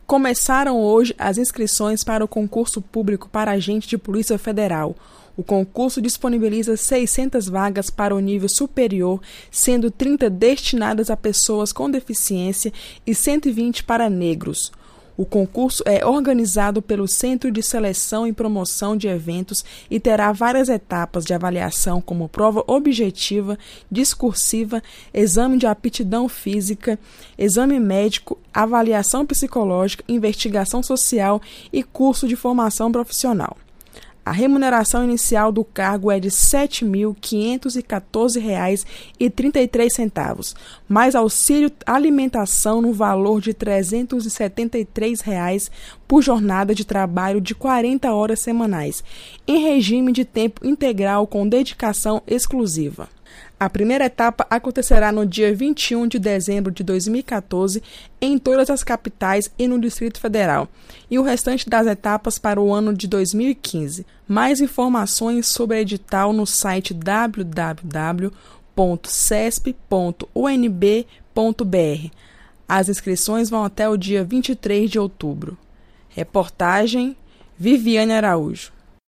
Começaram hoje as inscrições para o concurso público para agente de Polícia Federal. O concurso disponibiliza 600 vagas para o nível superior, sendo 30 destinadas a pessoas com deficiência e 120 para negros. O concurso é organizado pelo Centro de Seleção e Promoção de Eventos e terá várias etapas de avaliação, como prova objetiva, discursiva, exame de aptidão física, exame médico, avaliação psicológica, investigação social e curso de formação profissional. A remuneração inicial do cargo é de R$ 7.514,33, mais auxílio alimentação no valor de R$ 373 por jornada de trabalho de 40 horas semanais, em regime de tempo integral com dedicação exclusiva. A primeira etapa acontecerá no dia 21 de dezembro de 2014 em todas as capitais e no Distrito Federal, e o restante das etapas para o ano de 2015. Mais informações sobre o edital no site www.cesp.unb.br. As inscrições vão até o dia 23 de outubro. Reportagem Viviane Araújo.